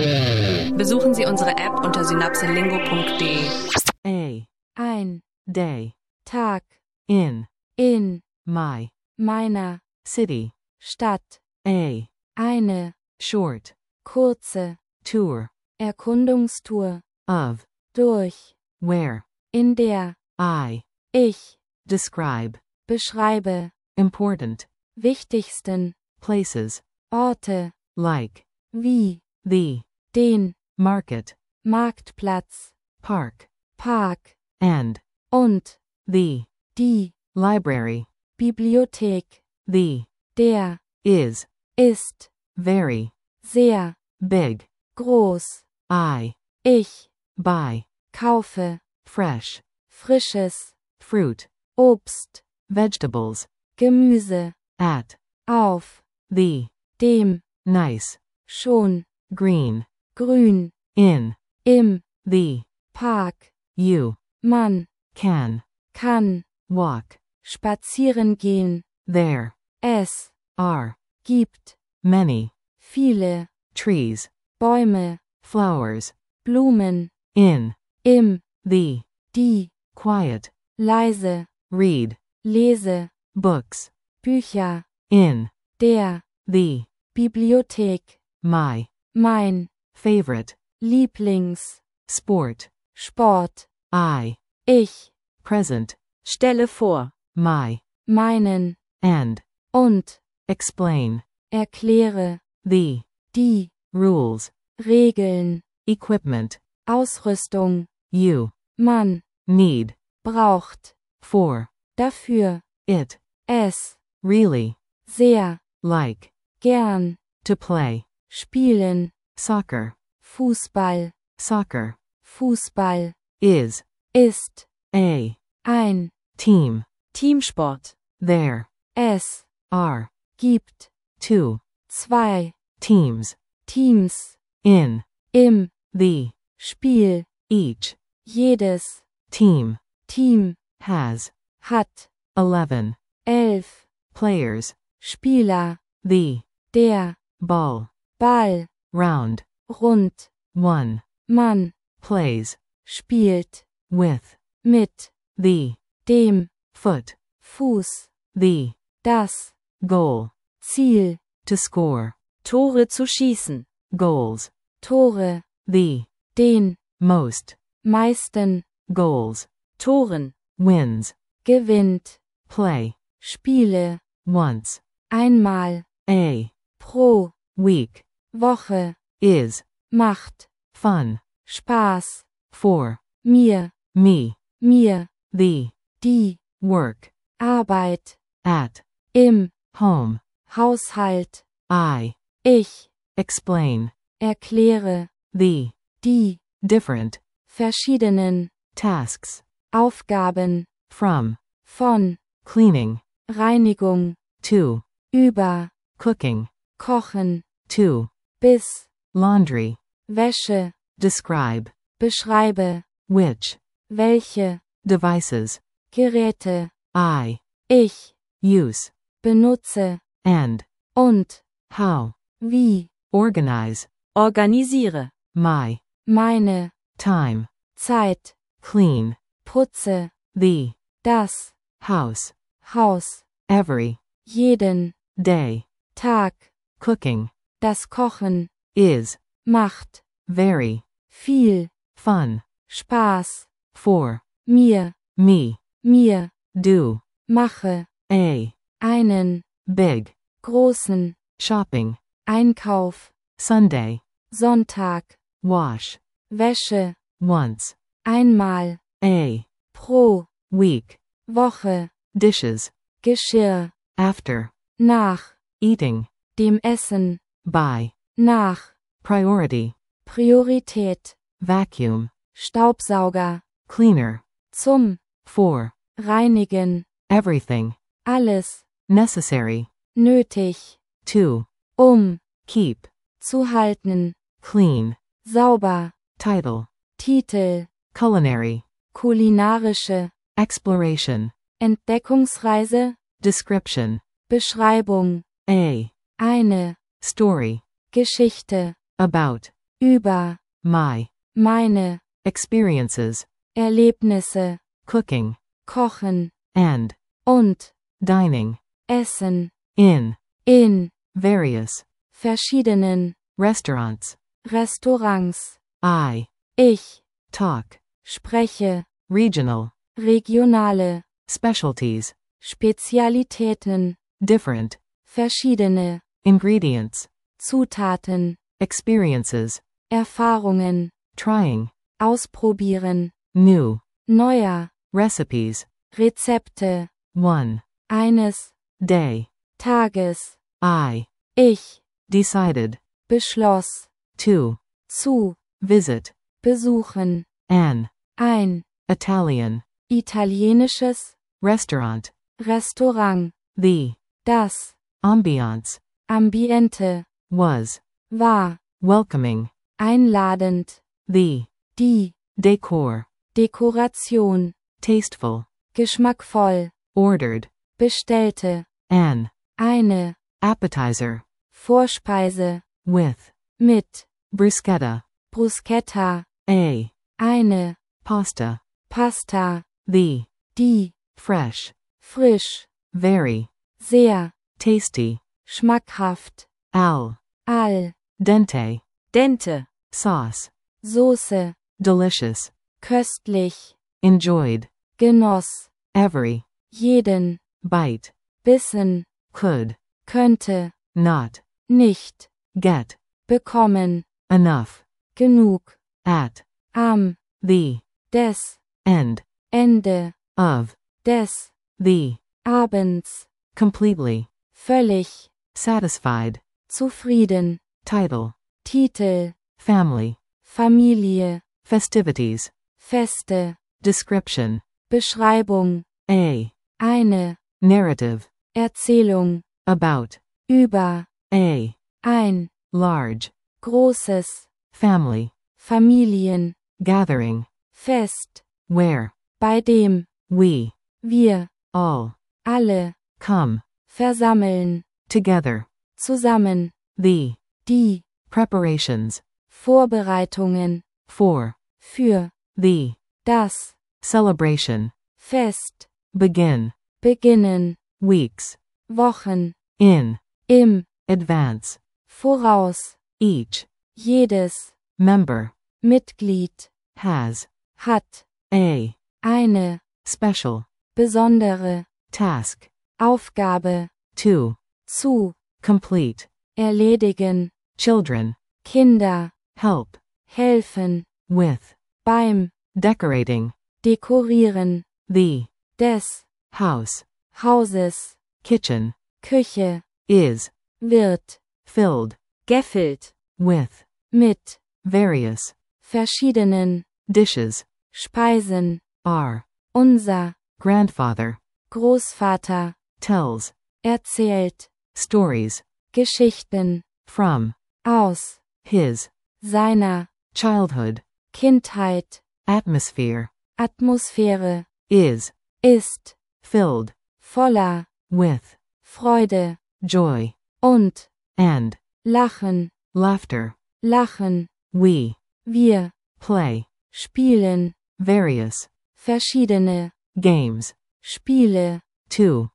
Besuchen Sie unsere App unter synapselingo.de. Ein day, Tag in in my meiner city, Stadt. eine Eine short kurze tour Erkundungstour of durch, where in der ich describe beschreibe important wichtigsten places Orte like wie the den market, Marktplatz, park, Park and und the die library. Bibliothek. The Der is ist very sehr big. groß. Ich Buy kaufe fresh frisches fruit, Obst, vegetables Gemüse at auf the dem nice schon green grün in im the Park. you Man can kann walk spazieren gehen. there. Es Are gibt many viele trees, Bäume, flowers Blumen in im the die quiet. leise Read lese books Bücher in der the Bibliothek. my Mein favorite Lieblings sport. Sport. Ich Present Stelle vor. my meinen and und explain erkläre the die rules, Regeln, equipment Ausrüstung, you man need braucht for dafür, it. es Really sehr like gern to play spielen, soccer. Fußball, Soccer Fußball is ist a ein team. Teamsport. There es are gibt 2 2 teams Teams in im the Spiel. each Jedes team Team has hat 11 11 players. Spieler. The Der ball Ball round rund. 1 Man plays spielt with mit the dem foot. Fuß. The Das goal Ziel. to score. Tore zu schießen. Goals. Tore. The Den most meisten goals. Toren. Wins. gewinnt. Play Spiele. once Einmal a pro week. Woche. Is Macht fun Spaß. for Mir. me. Mir. The Die work Arbeit. at Im home. Haushalt. Ich Ich explain erkläre the die different verschiedenen tasks Aufgaben from von cleaning Reinigung to über cooking Kochen to bis laundry. Wäsche. Describe Beschreibe which welche devices Geräte ich ich use benutze and und how wie organize Organisiere. my meine time. Zeit Clean putze the das house Haus every jeden day. Tag. Cooking Das Kochen is macht very viel fun Spaß. for Mir me. Do mache a einen big großen shopping Einkauf. Sunday. Sonntag. Wash Wäsche once einmal a pro week. Woche. Dishes Geschirr after nach eating. dem Essen. By Nach priority. Priorität. Vacuum Staubsauger. cleaner Zum for Reinigen. everything Alles necessary nötig. to keep Zu halten. clean. Sauber. Title Titel. culinary Kulinarische. exploration. Entdeckungsreise. Description Beschreibung. a Eine story Geschichte. about über, my, meine, experiences, Erlebnisse, cooking, kochen, and, und, dining, essen, in, in, various, verschiedenen, restaurants. Restaurants, Ich, ich, talk, spreche, regional, regionale, specialties, Spezialitäten, different, verschiedene, ingredients, Zutaten, experiences, Erfahrungen, trying, ausprobieren, new, neuer, recipes, Rezepte, one, eines, day, Tages, ich, ich, decided, beschloss, to, zu, visit, besuchen, an, ein, Italian, italienisches, restaurant, Restaurant, the, das, ambiance, Ambiente, was, war, welcoming, einladend, the, die, decor, Dekoration, tasteful, geschmackvoll, ordered, bestellte, an, eine, appetizer, Vorspeise, with, mit, bruschetta, Bruschetta, eine, pasta, the, die, fresh, frisch, very, sehr, tasty, schmackhaft, al dente, Dente. sauce, Soße, delicious, köstlich, enjoyed, genoss, every, jeden, bite, Bissen, could, könnte, not, nicht, get, bekommen, enough, genug, at, am, the, des, end, Ende, of, des, the, Abends, completely, völlig, satisfied, zufrieden, title, Titel, family, Familie, festivities, Feste, description, Beschreibung, eine, narrative, Erzählung, about, über, ein, ein, large, großes, family, Familien, gathering, Fest, where, bei dem, we, wir, all, alle, come, versammeln, together, zusammen, the, die, preparations, Vorbereitungen, for, für, the, das, celebration, Fest, begin, beginnen, weeks, Wochen, in, im, advance, voraus, each, jedes, member, Mitglied, has, hat, eine, special, besondere, task, Aufgabe, to, zu, complete, erledigen, children, Kinder, help, helfen, with, beim, decorating, dekorieren, the, des, house, Hauses, kitchen, Küche, is, wird, filled, Gefüllt. with, mit, various, verschiedenen, dishes, Speisen, are, unser, grandfather, Großvater, tells, erzählt, stories, Geschichten, from, aus, his, seiner, childhood, Kindheit, atmosphere, Atmosphäre, is, ist, filled, voller, with, Freude, joy, und, and, Lachen, laughter, lachen, we, wir, play, spielen, various, verschiedene, games, Spiele, to,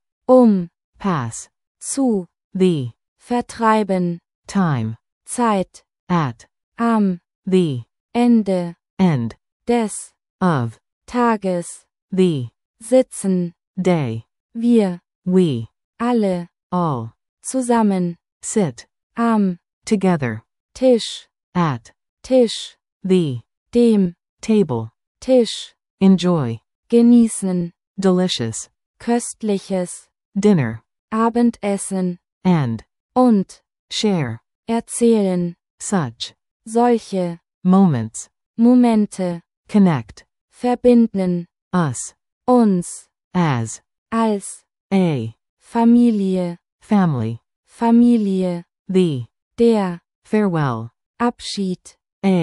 pass, zu, the, vertreiben, time, Zeit, at, am, the, Ende, end, des, of, Tages, the, sitzen, day, wir, we, alle, all, zusammen, sit, am, together, Tisch, at, Tisch, the, dem, table, Tisch, enjoy, genießen, delicious, köstliches, dinner, Abendessen, and, und, share, erzählen, such, solche, moments, Momente, connect, verbinden, us, uns, as, als, a, Familie, family, Familie, the, der, farewell, Abschied,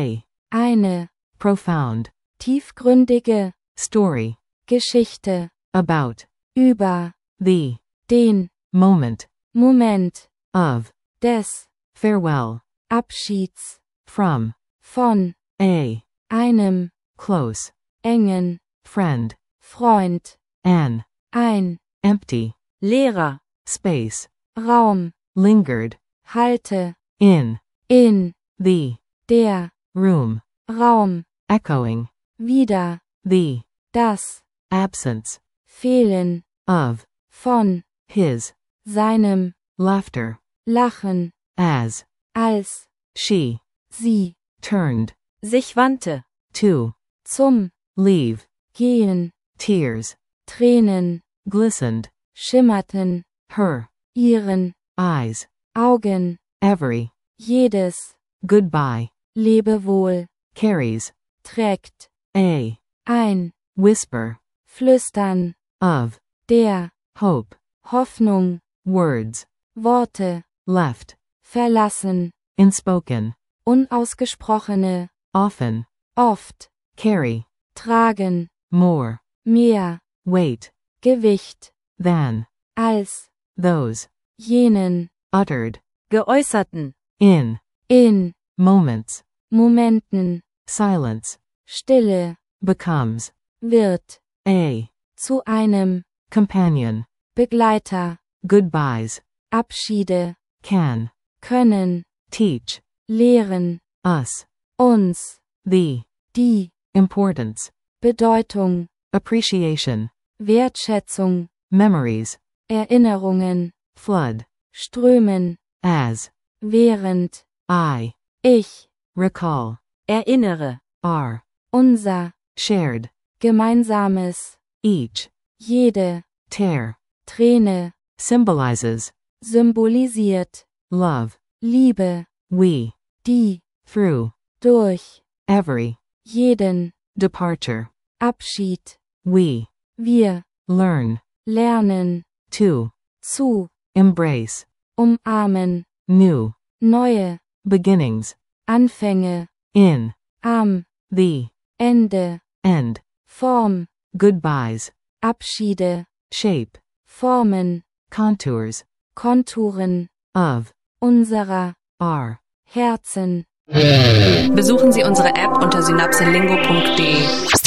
eine, profound, tiefgründige, story, Geschichte, about, über, the, den, moment, Moment, of, des, farewell, Abschieds, from, von, a, einem, close, engen, friend, Freund, an, ein, empty, leerer, space, Raum, lingered, halte, in, in, the, der, room, Raum, echoing, wieder, the, das, absence, fehlen, of, von, his, seinem, laughter, Lachen, as, als, she, sie, turned, sich wandte, to, zum, leave, gehen, tears, Tränen, glistened, schimmerten, her, ihren, eyes, Augen, every, jedes, goodbye, Lebewohl, carries, trägt, a, ein, whisper, flüstern, of, der, hope, Hoffnung, words, Worte, left, verlassen, inspoken, unausgesprochene, often, oft, carry, tragen, more, mehr, weight, Gewicht, than, als, those, jenen, uttered, geäußerten, in, in, moments, Momenten, silence, Stille, becomes, wird, a, zu einem, companion, Begleiter, goodbyes, Abschiede, can, können, teach, lehren, us, uns, the, die, importance, Bedeutung, appreciation, Wertschätzung, memories, Erinnerungen, flood, strömen, as, während, ich, recall, erinnere, are, unser, shared, gemeinsames, each, jede, tear, Träne, symbolizes, symbolisiert, love, Liebe, we, die, through, durch, every, jeden, departure, Abschied, we, wir, learn, lernen, to, zu, embrace, umarmen, new, neue, beginnings, Anfänge, in, am, the, Ende, end, Form, goodbyes, Abschiede, shape, Formen, contours, Konturen, of, unserer, are. Herzen. Besuchen Sie unsere App unter synapselingo.de.